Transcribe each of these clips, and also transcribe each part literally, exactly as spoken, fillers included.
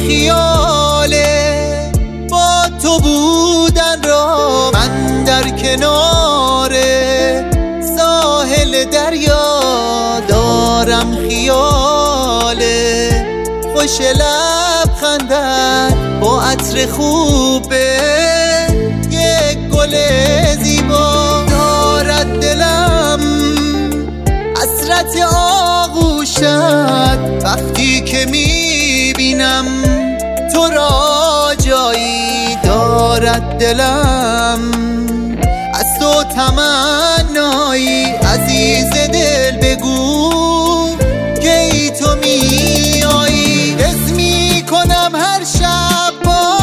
خیاله با تو بودن را من در کنار ساحل دریا دارم خیاله خوش لبخندت با عطر خوبه یک گل زیبا دارد دلم حسرت آغوشت وقتی که میبینم تو را جایی دارد دلم از تو تمنایی عزیز دل بگو که ای تو میایی حس میکنم هر شب با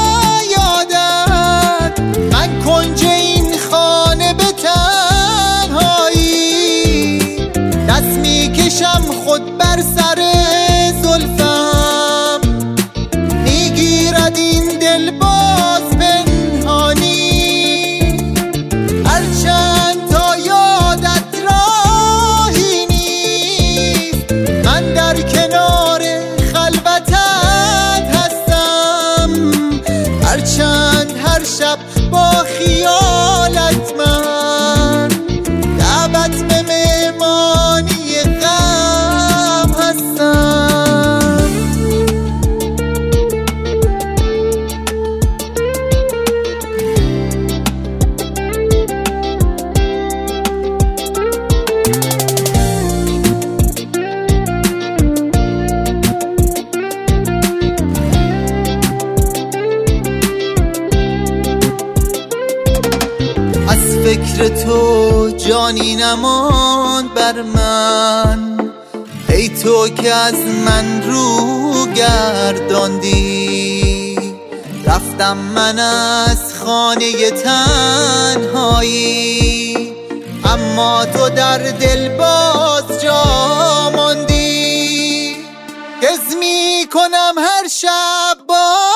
یادت من کنج این خانه به تنهایی دست میکشم خود بر سر زلفم میگیرد این دل باز پنهانی هرچند تا یادت راهی نیست من در کنار خلوتت هستم هرچند هر شب با خیالت من دعوت به مهمانی غم هستم. از فکر تو جانی نماند بر من ای تو که از من رو گرداندی رفتم من از خانه تنهایی اما تو در دل باز جا ماندی حس میکنم هر شب با